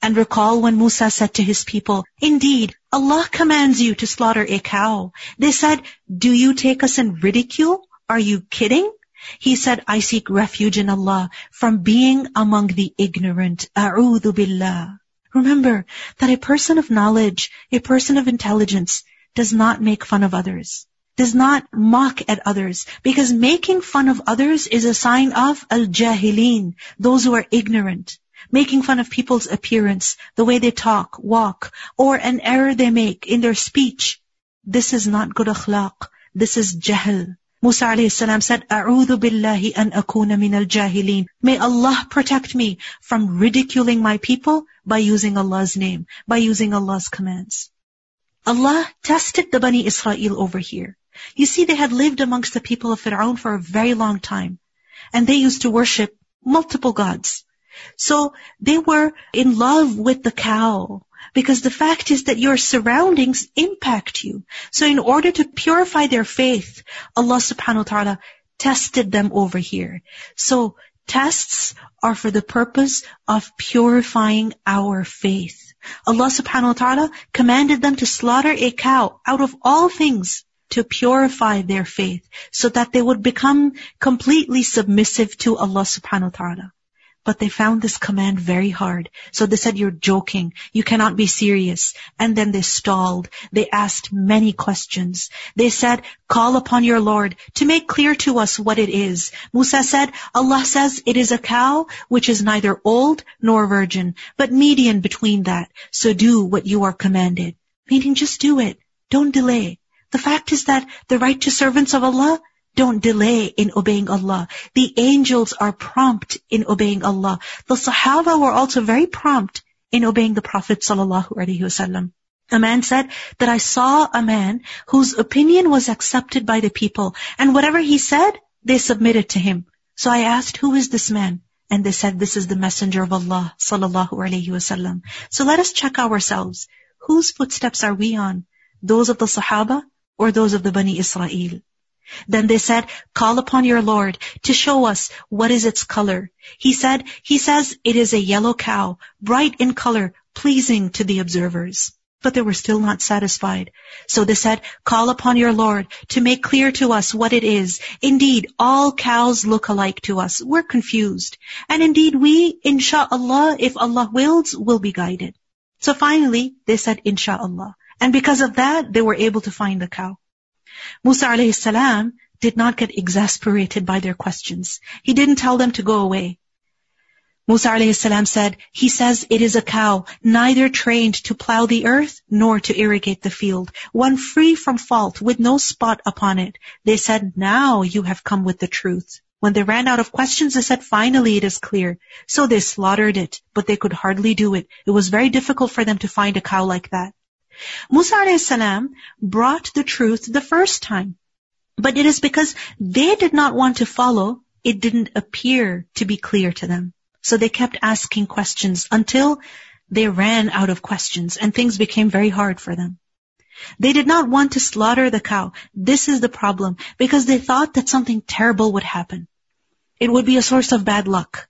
And recall when Musa said to his people, indeed, Allah commands you to slaughter a cow. They said, do you take us in ridicule? Are you kidding? He said, I seek refuge in Allah from being among the ignorant. A'udhu billah. Remember that a person of knowledge, a person of intelligence, does not make fun of others, does not mock at others, because making fun of others is a sign of al-jahilin, those who are ignorant. Making fun of people's appearance, the way they talk, walk, or an error they make in their speech. This is not good akhlaq. This is jahl. Musa alayhi salam said, A'udhu billahi an akuna min al-jahilin. May Allah protect me from ridiculing my people by using Allah's name, by using Allah's commands. Allah tested the Bani Israel over here. You see, they had lived amongst the people of Fir'aun for a very long time. And they used to worship multiple gods. So they were in love with the cow, because the fact is that your surroundings impact you. So in order to purify their faith, Allah subhanahu wa ta'ala tested them over here. So tests are for the purpose of purifying our faith. Allah subhanahu wa ta'ala commanded them to slaughter a cow out of all things to purify their faith, so that they would become completely submissive to Allah subhanahu wa ta'ala. But they found this command very hard. So they said, you're joking. You cannot be serious. And then they stalled. They asked many questions. They said, call upon your Lord to make clear to us what it is. Musa said, Allah says it is a cow which is neither old nor virgin, but median between that. So do what you are commanded. Meaning just do it. Don't delay. The fact is that the righteous servants of Allah don't delay in obeying Allah. The angels are prompt in obeying Allah. The Sahaba were also very prompt in obeying the Prophet ﷺ. A man said that I saw a man whose opinion was accepted by the people, and whatever he said, they submitted to him. So I asked, who is this man? And they said, this is the Messenger of Allah ﷺ. So let us check ourselves. Whose footsteps are we on? Those of the Sahaba or those of the Bani Israel? Then they said, call upon your Lord to show us what is its color. He says it is a yellow cow, bright in color, pleasing to the observers. But they were still not satisfied. So they said, call upon your Lord to make clear to us what it is. Indeed, all cows look alike to us. We're confused. And indeed we, insha'Allah, if Allah wills, will be guided. So finally, they said, insha'Allah. And because of that, they were able to find the cow. Musa alayhi salam did not get exasperated by their questions. He didn't tell them to go away. Musa alayhi salam said, he says it is a cow, neither trained to plow the earth nor to irrigate the field, one free from fault with no spot upon it. They said, now you have come with the truth. When they ran out of questions, they said, finally it is clear. So they slaughtered it, but they could hardly do it. It was very difficult for them to find a cow like that. Musa alayhi salam brought the truth the first time, but it is because they did not want to follow, it didn't appear to be clear to them. So they kept asking questions until they ran out of questions and things became very hard for them. They did not want to slaughter the cow. This is the problem, because they thought that something terrible would happen. It would be a source of bad luck.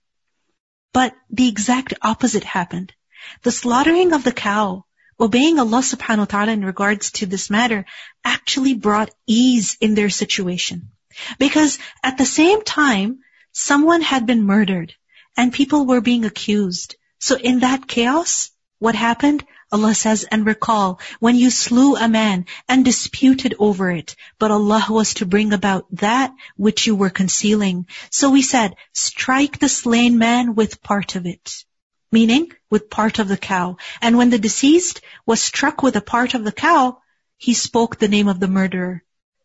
But the exact opposite happened. The slaughtering of the cow, obeying Allah subhanahu wa ta'ala in regards to this matter, actually brought ease in their situation. Because at the same time, someone had been murdered and people were being accused. So in that chaos, what happened? Allah says, and recall when you slew a man and disputed over it, but Allah was to bring about that which you were concealing. So we said, strike the slain man with part of it. Meaning, with part of the cow. And when the deceased was struck with a part of the cow, he spoke the name of the murderer.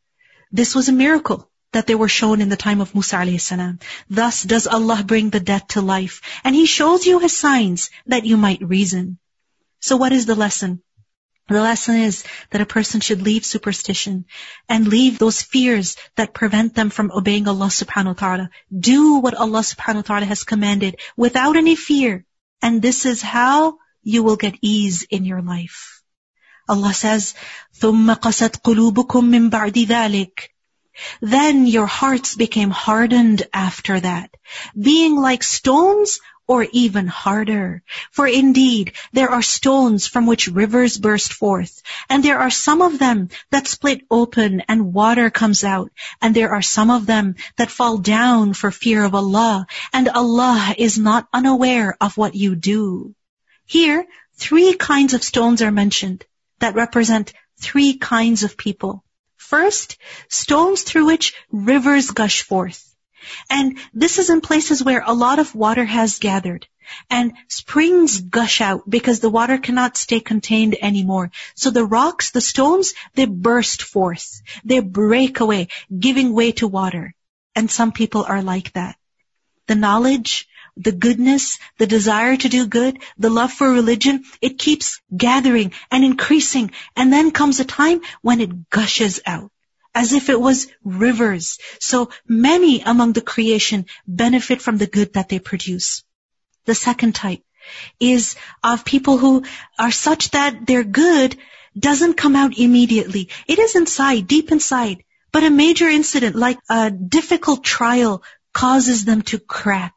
This was a miracle that they were shown in the time of Musa alayhi salam. Thus does Allah bring the dead to life, and He shows you His signs that you might reason. So what is the lesson? The lesson is that a person should leave superstition and leave those fears that prevent them from obeying Allah subhanahu wa ta'ala. Do what Allah subhanahu wa ta'ala has commanded without any fear. And this is how you will get ease in your life. Allah says, ثُمَّ قَسَتْ قُلُوبُكُم مِّن بَعْدِ ذَلِكَ. Then your hearts became hardened after that, being like stones or even harder. For indeed, there are stones from which rivers burst forth, and there are some of them that split open and water comes out, and there are some of them that fall down for fear of Allah, and Allah is not unaware of what you do. Here, 3 kinds of stones are mentioned that represent 3 kinds of people. First, stones through which rivers gush forth. And this is in places where a lot of water has gathered. And springs gush out because the water cannot stay contained anymore. So the rocks, the stones, they burst forth. They break away, giving way to water. And some people are like that. The knowledge, the goodness, the desire to do good, the love for religion, it keeps gathering and increasing. And then comes a time when it gushes out, as if it was rivers. So many among the creation benefit from the good that they produce. The second type is of people who are such that their good doesn't come out immediately. It is inside, deep inside. But a major incident like a difficult trial causes them to crack.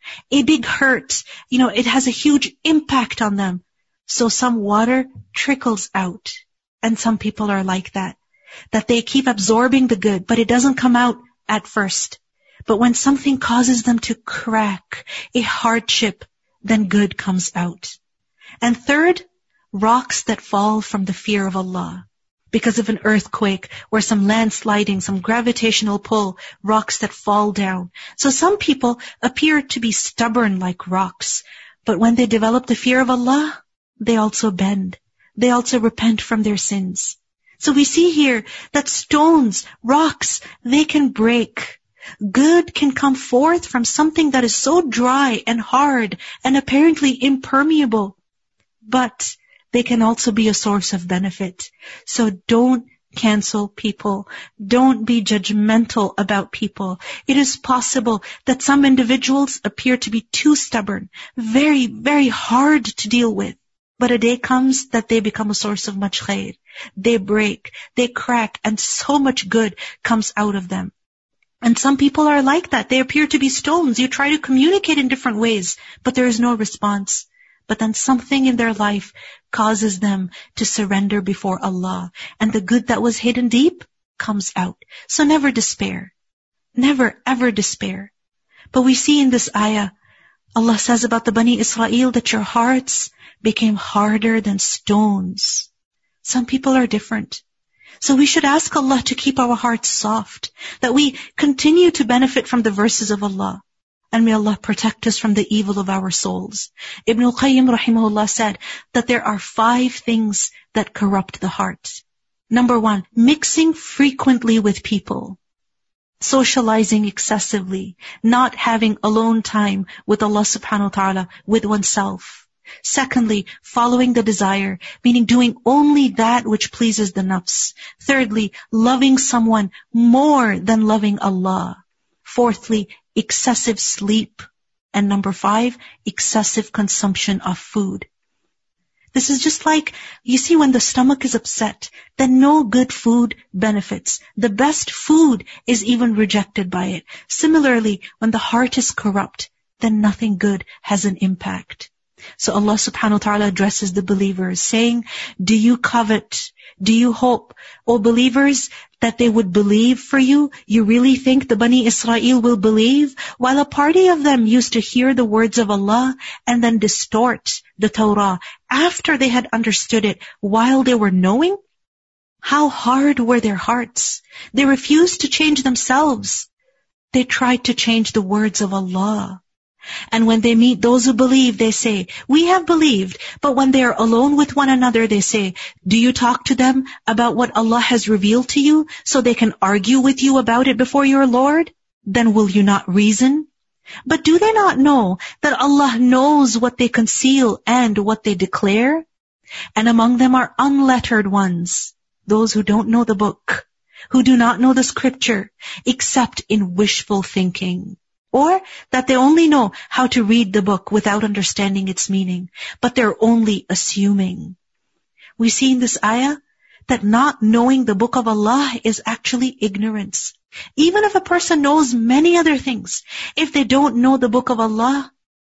A big hurt, it has a huge impact on them. So some water trickles out. And some people are like that they keep absorbing the good, but it doesn't come out at first. But when something causes them to crack, a hardship, then good comes out. And third, rocks that fall from the fear of Allah. Because of an earthquake or some landsliding, some gravitational pull, rocks that fall down. So some people appear to be stubborn like rocks, but when they develop the fear of Allah, they also bend. They also repent from their sins. So we see here that stones, rocks, they can break. Good can come forth from something that is so dry and hard and apparently impermeable. But they can also be a source of benefit. So don't cancel people. Don't be judgmental about people. It is possible that some individuals appear to be too stubborn, very, very hard to deal with. But a day comes that they become a source of much khair. They break, they crack, and so much good comes out of them. And some people are like that. They appear to be stones. You try to communicate in different ways, but there is no response. But then something in their life causes them to surrender before Allah. And the good that was hidden deep comes out. So never despair. Never ever despair. But we see in this ayah, Allah says about the Bani Israel that your hearts became harder than stones. Some people are different. So we should ask Allah to keep our hearts soft, that we continue to benefit from the verses of Allah. And may Allah protect us from the evil of our souls. Ibn al-Qayyim rahimahullah said that there are 5 things that corrupt the heart. Number 1, mixing frequently with people. Socializing excessively. Not having alone time with Allah subhanahu wa ta'ala, with oneself. Secondly, following the desire, meaning doing only that which pleases the nafs. Thirdly, loving someone more than loving Allah. Fourthly, excessive sleep. And number 5, excessive consumption of food. This is just like, you see, when the stomach is upset, then no good food benefits. The best food is even rejected by it. Similarly, when the heart is corrupt, then nothing good has an impact. So Allah subhanahu wa ta'ala addresses the believers saying, do you covet, do you hope, O believers, that they would believe for you? You really think the Bani Israel will believe? While a party of them used to hear the words of Allah and then distort the Torah after they had understood it while they were knowing? How hard were their hearts? They refused to change themselves. They tried to change the words of Allah. And when they meet those who believe, they say, we have believed. But when they are alone with one another, they say, do you talk to them about what Allah has revealed to you so they can argue with you about it before your Lord? Then will you not reason? But do they not know that Allah knows what they conceal and what they declare? And among them are unlettered ones, those who don't know the book, who do not know the scripture, except in wishful thinking. Or that they only know how to read the book without understanding its meaning, but they're only assuming. We see in this ayah that not knowing the book of Allah is actually ignorance. Even if a person knows many other things, if they don't know the book of Allah,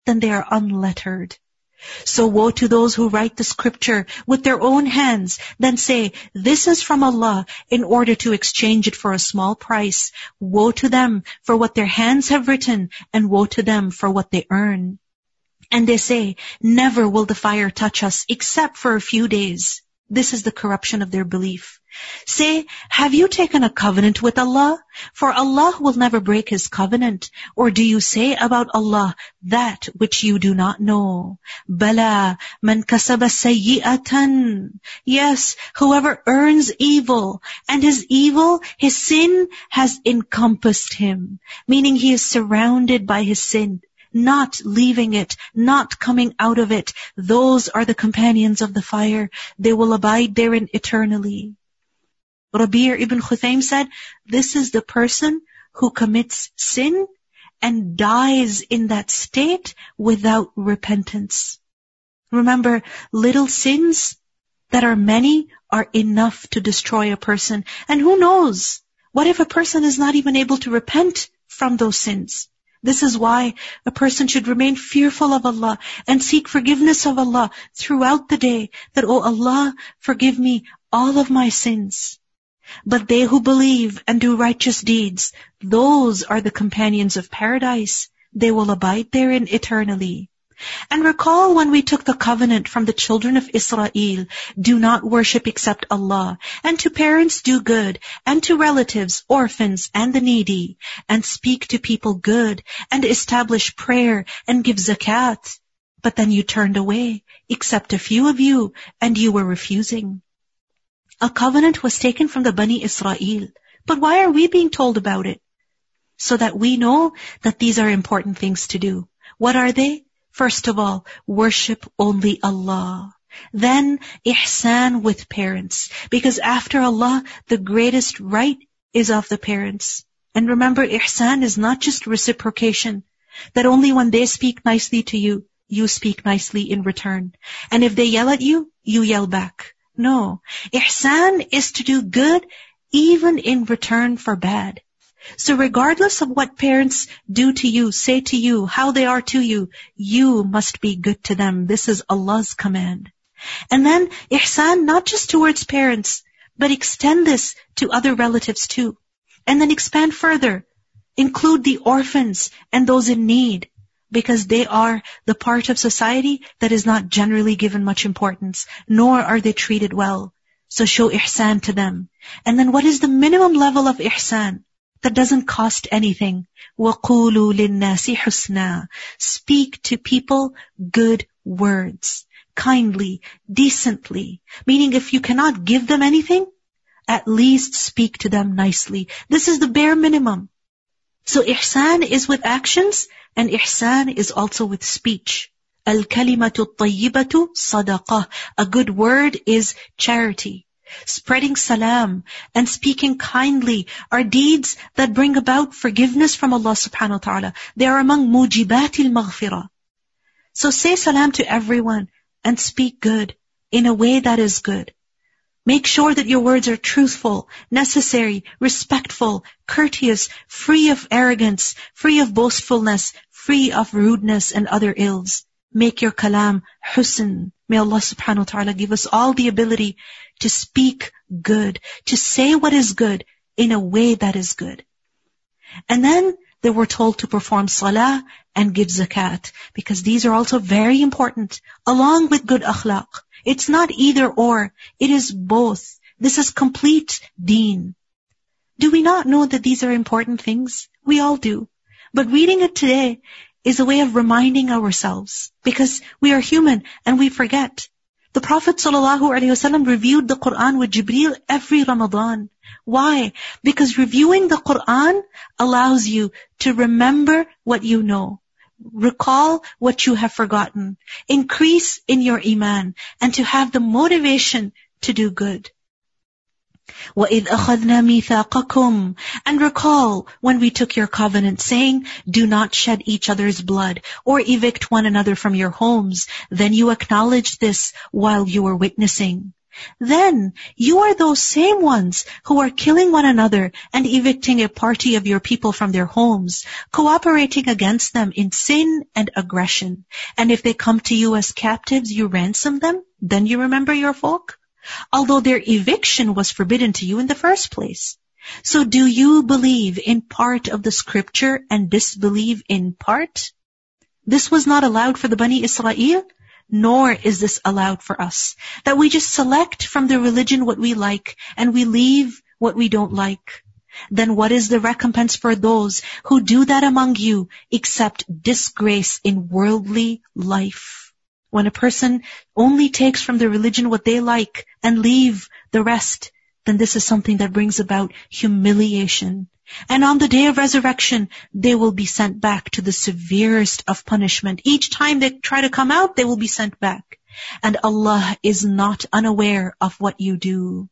then they are unlettered. So woe to those who write the scripture with their own hands, then say, this is from Allah, in order to exchange it for a small price. Woe to them for what their hands have written, and woe to them for what they earn. And they say, never will the fire touch us except for a few days. This is the corruption of their belief. Say, have you taken a covenant with Allah? For Allah will never break His covenant. Or do you say about Allah that which you do not know? Bala, man kasaba sayyi'atan. Yes, whoever earns evil, and his evil, his sin has encompassed him. Meaning he is surrounded by his sin, not leaving it, not coming out of it. Those are the companions of the fire. They will abide therein eternally. Rabi' ibn Khuthaym said, this is the person who commits sin and dies in that state without repentance. Remember, little sins that are many are enough to destroy a person. And who knows? What if a person is not even able to repent from those sins? This is why a person should remain fearful of Allah and seek forgiveness of Allah throughout the day. That, oh Allah, forgive me all of my sins. But they who believe and do righteous deeds, those are the companions of paradise. They will abide therein eternally. And recall when we took the covenant from the children of Israel, do not worship except Allah, and to parents do good, and to relatives, orphans, and the needy, and speak to people good, and establish prayer, and give zakat. But then you turned away, except a few of you, and you were refusing. A covenant was taken from the Bani Israel. But why are we being told about it? So that we know that these are important things to do. What are they? First of all, worship only Allah. Then, ihsan with parents. Because after Allah, the greatest right is of the parents. And remember, ihsan is not just reciprocation. That only when they speak nicely to you, you speak nicely in return. And if they yell at you, you yell back. No. Ihsan is to do good even in return for bad. So regardless of what parents do to you, say to you, how they are to you, you must be good to them. This is Allah's command. And then ihsan not just towards parents, but extend this to other relatives too. And then expand further. Include the orphans and those in need, because they are the part of society that is not generally given much importance, nor are they treated well. So show ihsan to them. And then what is the minimum level of ihsan? That doesn't cost anything. وَقُولُوا لِلنَّاسِ حُسْنًا. Speak to people good words. Kindly, decently. Meaning if you cannot give them anything, at least speak to them nicely. This is the bare minimum. So ihsan is with actions, and ihsan is also with speech. Al-kalimatu at-tayyibatu sadaqah. A good word is charity. Spreading salam and speaking kindly are deeds that bring about forgiveness from Allah subhanahu wa ta'ala. They are among mujibatil maghfirah. So say salam to everyone and speak good in a way that is good. Make sure that your words are truthful, necessary, respectful, courteous, free of arrogance, free of boastfulness, free of rudeness and other ills. Make your kalam husn. May Allah subhanahu wa ta'ala give us all the ability to speak good, to say what is good in a way that is good. And then they were told to perform salah and give zakat, because these are also very important, along with good akhlaq. It's not either or, it is both. This is complete deen. Do we not know that these are important things? We all do. But reading it today is a way of reminding ourselves, because we are human and we forget. The Prophet ﷺ reviewed the Quran with Jibreel every Ramadan. Why? Because reviewing the Quran allows you to remember what you know, recall what you have forgotten, increase in your iman, and to have the motivation to do good. وَإِذْ أَخَذْنَا مِيثَاقَكُمْ. And recall when we took your covenant, saying, do not shed each other's blood or evict one another from your homes. Then you acknowledged this while you were witnessing. Then you are those same ones who are killing one another and evicting a party of your people from their homes, cooperating against them in sin and aggression. And if they come to you as captives, you ransom them? Then you remember your folk? Although their eviction was forbidden to you in the first place. So do you believe in part of the scripture and disbelieve in part? This was not allowed for the Bani Israel, nor is this allowed for us. That we just select from the religion what we like and we leave what we don't like. Then what is the recompense for those who do that among you except disgrace in worldly life? When a person only takes from the religion what they like and leave the rest, then this is something that brings about humiliation. And on the day of resurrection, they will be sent back to the severest of punishment. Each time they try to come out, they will be sent back. And Allah is not unaware of what you do.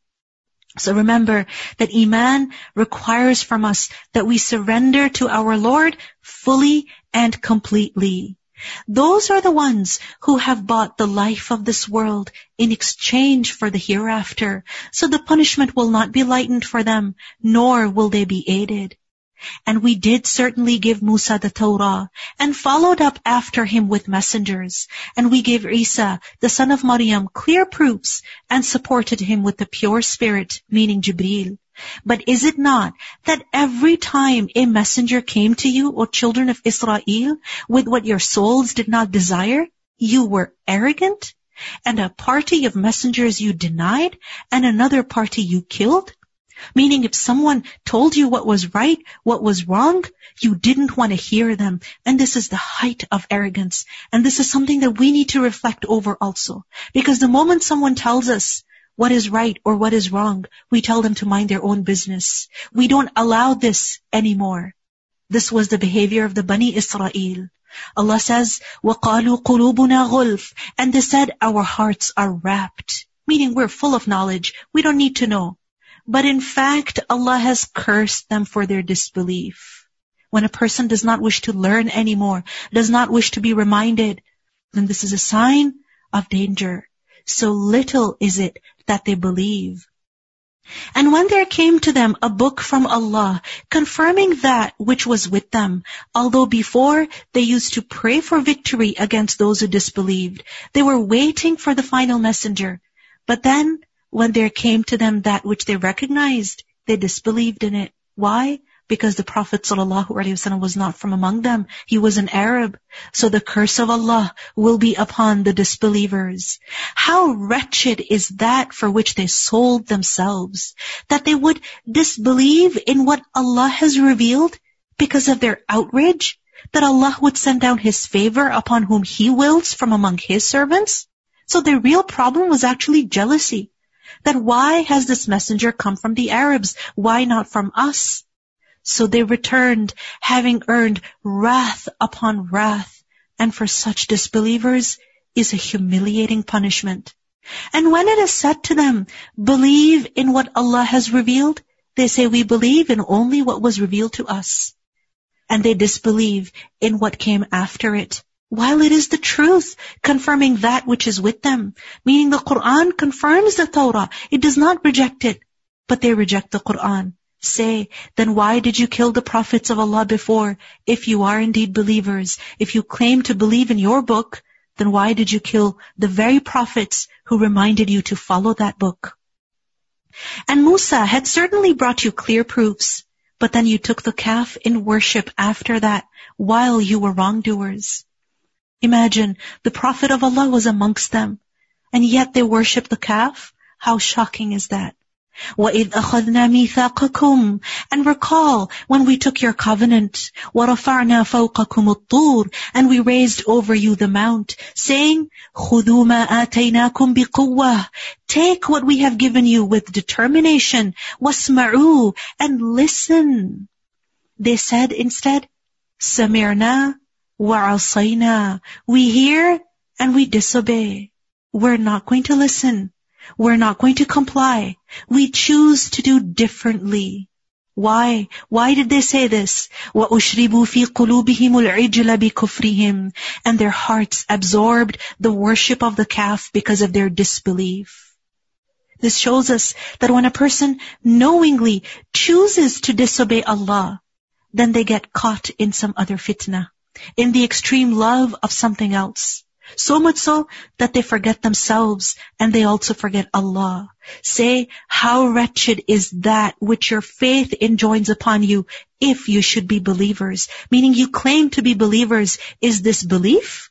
So remember that Iman requires from us that we surrender to our Lord fully and completely. Those are the ones who have bought the life of this world in exchange for the hereafter. So the punishment will not be lightened for them, nor will they be aided. And we did certainly give Musa the Torah and followed up after him with messengers. And we gave Isa, the son of Maryam, clear proofs and supported him with the pure spirit, meaning Jibreel. But is it not that every time a messenger came to you, O children of Israel, with what your souls did not desire, you were arrogant? And a party of messengers you denied, and another party you killed? Meaning if someone told you what was right, what was wrong, you didn't want to hear them. And this is the height of arrogance. And this is something that we need to reflect over also. Because the moment someone tells us what is right or what is wrong, we tell them to mind their own business. We don't allow this anymore. This was the behavior of the Bani Israel. Allah says, وَقَالُوا قُلُوبُنَا غُلْفٌ, and they said, our hearts are wrapped. Meaning we're full of knowledge. We don't need to know. But in fact, Allah has cursed them for their disbelief. When a person does not wish to learn anymore, does not wish to be reminded, then this is a sign of danger. So little is it that they believe. And when there came to them a book from Allah, confirming that which was with them, although before they used to pray for victory against those who disbelieved, they were waiting for the final messenger. But then, when there came to them that which they recognized, they disbelieved in it. Why? Because the Prophet ﷺ was not from among them. He was an Arab. So the curse of Allah will be upon the disbelievers. How wretched is that for which they sold themselves, that they would disbelieve in what Allah has revealed because of their outrage, that Allah would send down His favor upon whom He wills from among His servants. So their real problem was actually jealousy. That why has this messenger come from the Arabs? Why not from us? So they returned, having earned wrath upon wrath. And for such disbelievers is a humiliating punishment. And when it is said to them, believe in what Allah has revealed, they say, we believe in only what was revealed to us. And they disbelieve in what came after it, while it is the truth, confirming that which is with them. Meaning the Quran confirms the Torah. It does not reject it, but they reject the Quran. Say, then why did you kill the prophets of Allah before? If you are indeed believers, if you claim to believe in your book, then why did you kill the very prophets who reminded you to follow that book? And Musa had certainly brought you clear proofs, but then you took the calf in worship after that, while you were wrongdoers. Imagine, the Prophet of Allah was amongst them, and yet they worshipped the calf. How shocking is that? وَإِذْ أَخَذْنَا مِيثَاقَكُمْ, and recall when we took your covenant, وَرَفَعْنَا فَوْقَكُمُ الطُّورِ, and we raised over you the mount, saying, خُذُوا مَا آتَيْنَاكُمْ بِقُوَّةٍ, take what we have given you with determination, وَاسْمَعُوا, and listen. They said instead, سَمِعْنَا وَعَصَيْنَا, we hear and we disobey. We're not going to listen. We're not going to comply. We choose to do differently. Why? Why did they say this? وَأُشْرِبُوا فِي قُلُوبِهِمُ الْعِجْلَ بِكُفْرِهِمْ, and their hearts absorbed the worship of the calf because of their disbelief. This shows us that when a person knowingly chooses to disobey Allah, then they get caught in some other fitna, in the extreme love of something else. So much so that they forget themselves and they also forget Allah. Say, how wretched is that which your faith enjoins upon you if you should be believers. Meaning you claim to be believers. Is this belief?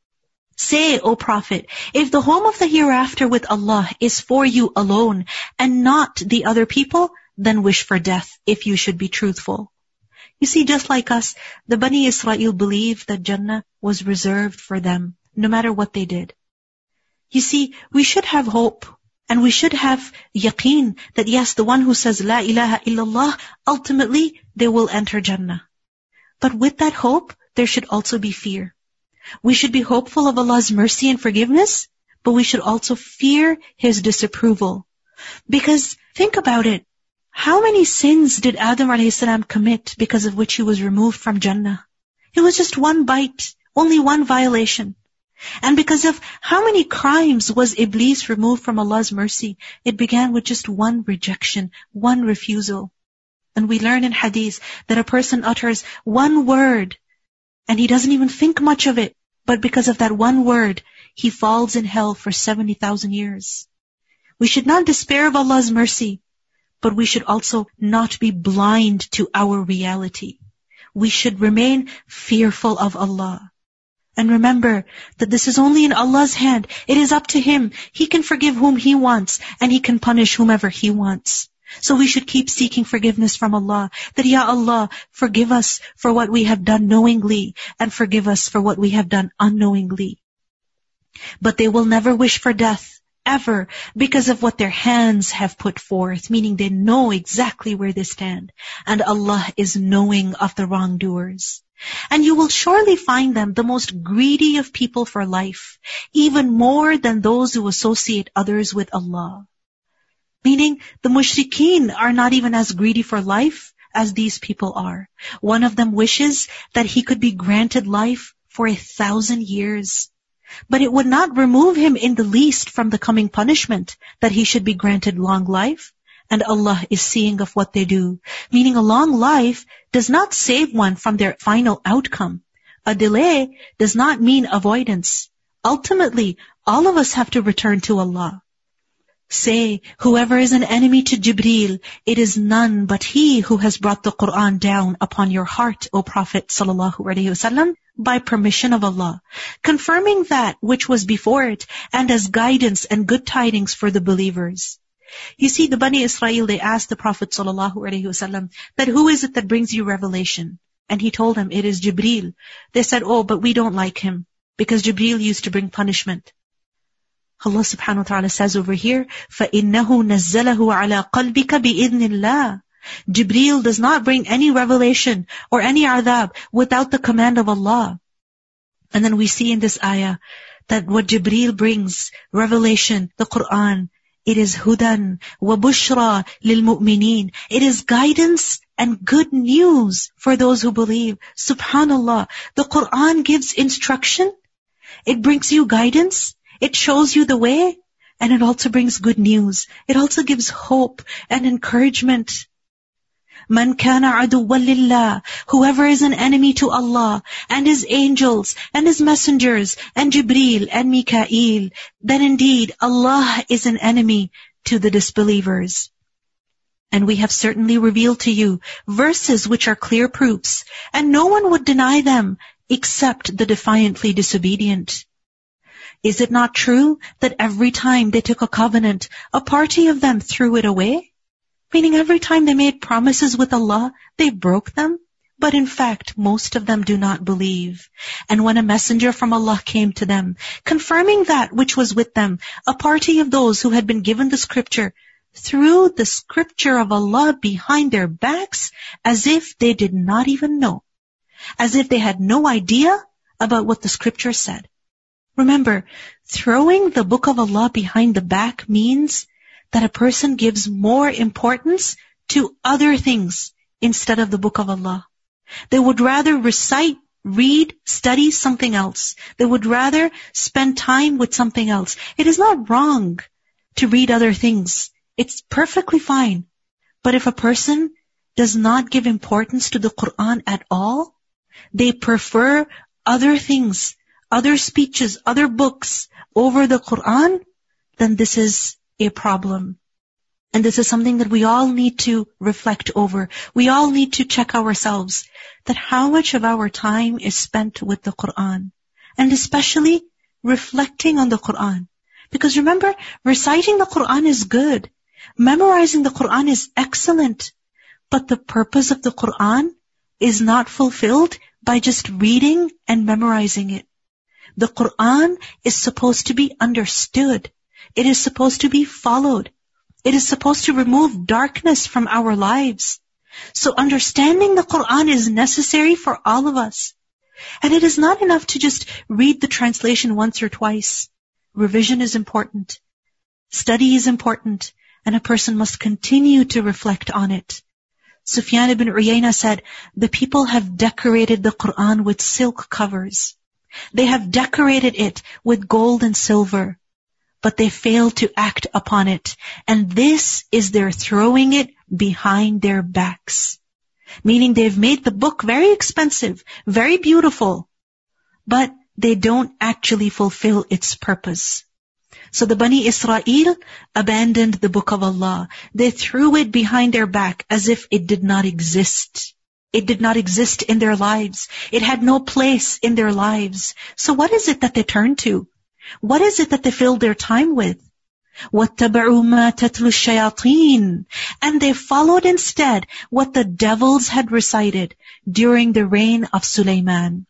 Say, O Prophet, if the home of the hereafter with Allah is for you alone and not the other people, then wish for death if you should be truthful. You see, just like us, the Bani Israel believed that Jannah was reserved for them, no matter what they did. You see, we should have hope and we should have yaqeen that yes, the one who says La ilaha illallah, ultimately they will enter Jannah. But with that hope, there should also be fear. We should be hopeful of Allah's mercy and forgiveness, but we should also fear His disapproval. Because think about it. How many sins did Adam a.s. commit because of which he was removed from Jannah? It was just one bite, only one violation. And because of how many crimes was Iblis removed from Allah's mercy? It began with just one rejection, one refusal. And we learn in hadith that a person utters one word and he doesn't even think much of it. But because of that one word, he falls in hell for 70,000 years. We should not despair of Allah's mercy, but we should also not be blind to our reality. We should remain fearful of Allah. And remember that this is only in Allah's hand. It is up to Him. He can forgive whom He wants and He can punish whomever He wants. So we should keep seeking forgiveness from Allah. That, Ya Allah, forgive us for what we have done knowingly and forgive us for what we have done unknowingly. But they will never wish for death, ever, because of what their hands have put forth. Meaning they know exactly where they stand. And Allah is knowing of the wrongdoers. And you will surely find them the most greedy of people for life, even more than those who associate others with Allah. Meaning, the mushrikeen are not even as greedy for life as these people are. One of them wishes that he could be granted life for 1,000 years. But it would not remove him in the least from the coming punishment that he should be granted long life. And Allah is seeing of what they do. Meaning a long life does not save one from their final outcome. A delay does not mean avoidance. Ultimately, all of us have to return to Allah. Say, whoever is an enemy to Jibreel, it is none but he who has brought the Qur'an down upon your heart, O Prophet sallallahu alaihi wasallam, by permission of Allah, confirming that which was before it, and as guidance and good tidings for the believers. You see, the Bani Israel, they asked the Prophet sallallahu alaihi wasallam that who is it that brings you revelation? And he told them, it is Jibreel. They said, oh, but we don't like him, because Jibreel used to bring punishment. Allah subhanahu wa ta'ala says over here, فَإِنَّهُ نَزَّلَهُ عَلَىٰ قَلْبِكَ بِإِذْنِ اللَّهِ. Jibreel does not bring any revelation or any adhab without the command of Allah. And then we see in this ayah that what Jibreel brings, revelation, the Qur'an, it is hudan wa bushra lil mu'mineen. It is guidance and good news for those who believe. Subhanallah, the Qur'an gives instruction. It brings you guidance. It shows you the way, and it also brings good news. It also gives hope and encouragement. Man kana aduwwan lillah, whoever is an enemy to Allah and His angels and His messengers and Jibreel and Mikael, then indeed Allah is an enemy to the disbelievers. And we have certainly revealed to you verses which are clear proofs, and no one would deny them except the defiantly disobedient. Is it not true that every time they took a covenant, a party of them threw it away? Meaning every time they made promises with Allah, they broke them? But in fact, most of them do not believe. And when a messenger from Allah came to them, confirming that which was with them, a party of those who had been given the scripture threw the scripture of Allah behind their backs as if they did not even know. As if they had no idea about what the scripture said. Remember, throwing the book of Allah behind the back means that a person gives more importance to other things instead of the book of Allah. They would rather recite, read, study something else. They would rather spend time with something else. It is not wrong to read other things. It's perfectly fine. But if a person does not give importance to the Quran at all, they prefer other things, other speeches, other books over the Quran, then this is a problem. And this is something that we all need to reflect over. We all need to check ourselves that how much of our time is spent with the Quran. And especially reflecting on the Quran. Because remember, reciting the Quran is good. Memorizing the Quran is excellent. But the purpose of the Quran is not fulfilled by just reading and memorizing it. The Quran is supposed to be understood. It is supposed to be followed. It is supposed to remove darkness from our lives. So understanding the Quran is necessary for all of us. And it is not enough to just read the translation once or twice. Revision is important. Study is important. And a person must continue to reflect on it. Sufyan ibn Uyayna said, the people have decorated the Quran with silk covers. They have decorated it with gold and silver. But they fail to act upon it. And this is their throwing it behind their backs. Meaning they've made the book very expensive, very beautiful, but they don't actually fulfill its purpose. So the Bani Israel abandoned the book of Allah. They threw it behind their back as if it did not exist. It did not exist in their lives. It had no place in their lives. So what is it that they turned to? What is it that they filled their time with? وَاتَّبَعُوا مَا تَتْلُو الشَّيَاطِينَ. And they followed instead what the devils had recited during the reign of Sulaiman.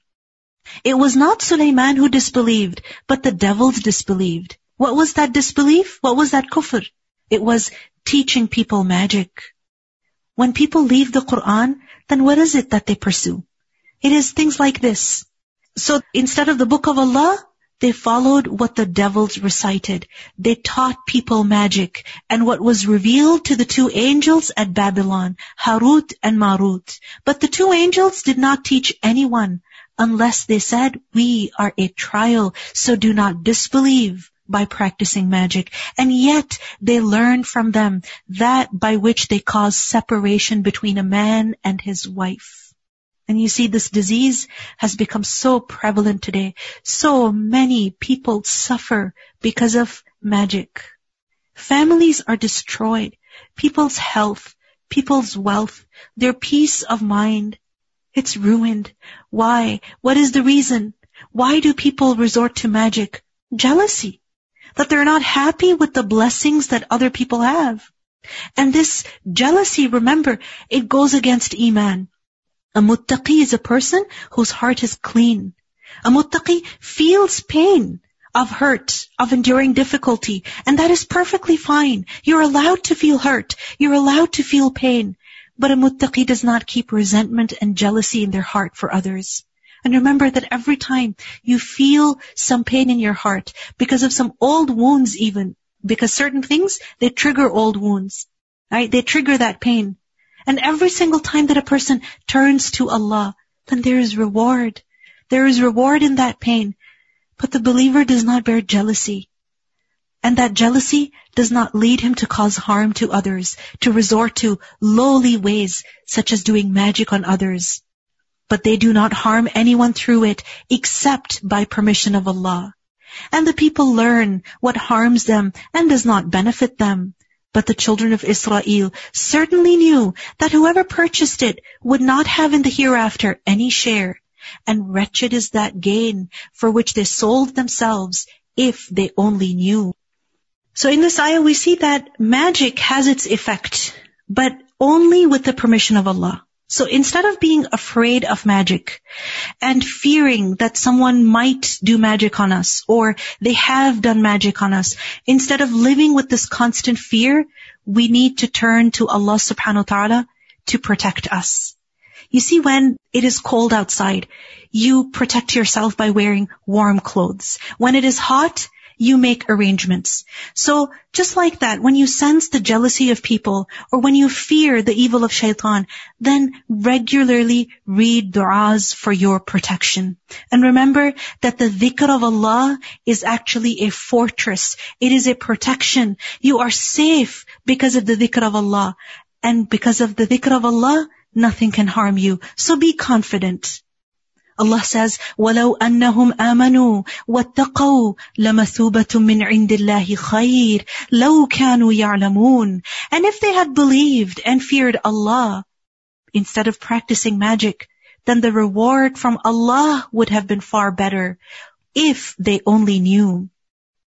It was not Sulaiman who disbelieved, but the devils disbelieved. What was that disbelief? What was that kufr? It was teaching people magic. When people leave the Quran, then what is it that they pursue? It is things like this. So instead of the book of Allah, they followed what the devils recited. They taught people magic and what was revealed to the two angels at Babylon, Harut and Marut. But the two angels did not teach anyone unless they said, we are a trial, so do not disbelieve by practicing magic. And yet they learned from them that by which they cause separation between a man and his wife. And you see, this disease has become so prevalent today. So many people suffer because of magic. Families are destroyed. People's health, people's wealth, their peace of mind, it's ruined. Why? What is the reason? Why do people resort to magic? Jealousy. That they're not happy with the blessings that other people have. And this jealousy, remember, it goes against Iman. A muttaqi is a person whose heart is clean. A muttaqi feels pain of hurt, of enduring difficulty, and that is perfectly fine. You're allowed to feel hurt. You're allowed to feel pain. But a muttaqi does not keep resentment and jealousy in their heart for others. And remember that every time you feel some pain in your heart, because of some old wounds even, because certain things, they trigger old wounds, right? They trigger that pain. And every single time that a person turns to Allah, then there is reward. There is reward in that pain. But the believer does not bear jealousy. And that jealousy does not lead him to cause harm to others, to resort to lowly ways, such as doing magic on others. But they do not harm anyone through it, except by permission of Allah. And the people learn what harms them and does not benefit them. But the children of Israel certainly knew that whoever purchased it would not have in the hereafter any share. And wretched is that gain for which they sold themselves, if they only knew. So in this ayah we see that magic has its effect, but only with the permission of Allah. So instead of being afraid of magic and fearing that someone might do magic on us or they have done magic on us, instead of living with this constant fear, we need to turn to Allah subhanahu wa ta'ala to protect us. You see, when it is cold outside, you protect yourself by wearing warm clothes. When it is hot, you make arrangements. So just like that, when you sense the jealousy of people or when you fear the evil of shaitan, then regularly read du'as for your protection. And remember that the dhikr of Allah is actually a fortress. It is a protection. You are safe because of the dhikr of Allah. And because of the dhikr of Allah, nothing can harm you. So be confident. Allah says, وَلَوْ أَنَّهُمْ آمَنُوا وَاتَّقَوْا لَمَثُوبَةٌ مِّنْ عِنْدِ اللَّهِ خَيْرٌ لَوْ كَانُوا يَعْلَمُونَ. And if they had believed and feared Allah, instead of practicing magic, then the reward from Allah would have been far better, if they only knew.